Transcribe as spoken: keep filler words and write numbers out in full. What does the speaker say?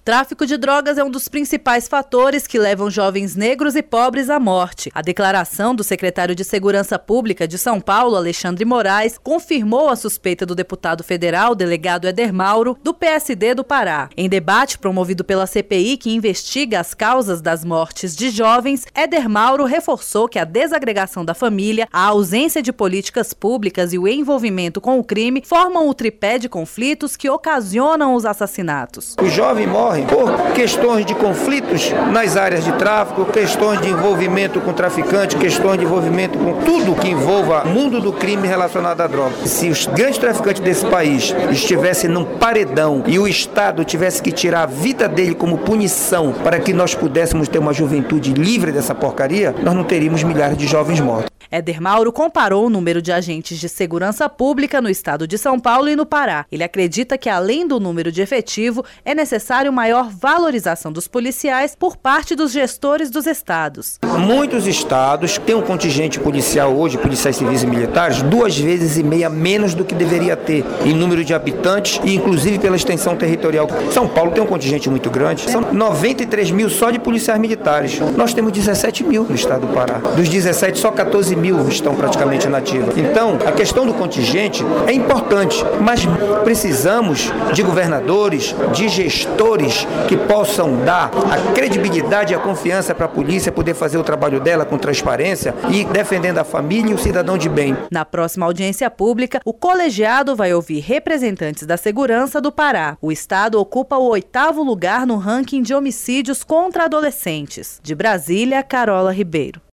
Tráfico de drogas é um dos principais fatores que levam jovens negros e pobres à morte. A declaração do secretário de Segurança Pública de São Paulo, Alexandre Moraes, confirmou a suspeita do deputado federal, delegado Éder Mauro, do P S D do Pará. Em debate promovido pela C P I, que investiga as causas das mortes de jovens, Éder Mauro reforçou que a desagregação da família, a ausência de políticas públicas e o envolvimento com o crime formam o tripé de conflitos que ocasionam os assassinatos. O jovem morre por questões de conflitos nas áreas de tráfico, questões de envolvimento com traficantes, questões de envolvimento com tudo que envolva o mundo do crime relacionado à droga. Se os grandes traficantes desse país estivessem num paredão e o Estado tivesse que tirar a vida dele como punição para que nós pudéssemos ter uma juventude livre dessa porcaria, nós não teríamos milhares de jovens mortos. Éder Mauro comparou o número de agentes de segurança pública no estado de São Paulo e no Pará. Ele acredita que, além do número de efetivo, é necessário maior valorização dos policiais por parte dos gestores dos estados. Muitos estados têm um contingente policial hoje, policiais civis e militares, duas vezes e meia menos do que deveria ter em número de habitantes e inclusive pela extensão territorial. São Paulo tem um contingente muito grande, são noventa e três mil só de policiais militares. Nós temos dezessete mil no estado do Pará. Dos dezessete, só quatorze mil estão praticamente nativos. Então, a questão do contingente é importante, mas precisamos de governadores, de gestores que possam dar a credibilidade e a confiança para a polícia poder fazer o trabalho dela com transparência e defendendo a família e o cidadão de bem. Na próxima audiência pública, o colegiado vai ouvir representantes da segurança do Pará. O estado ocupa o oitavo lugar no ranking de homicídios contra adolescentes. De Brasília, Carola Ribeiro.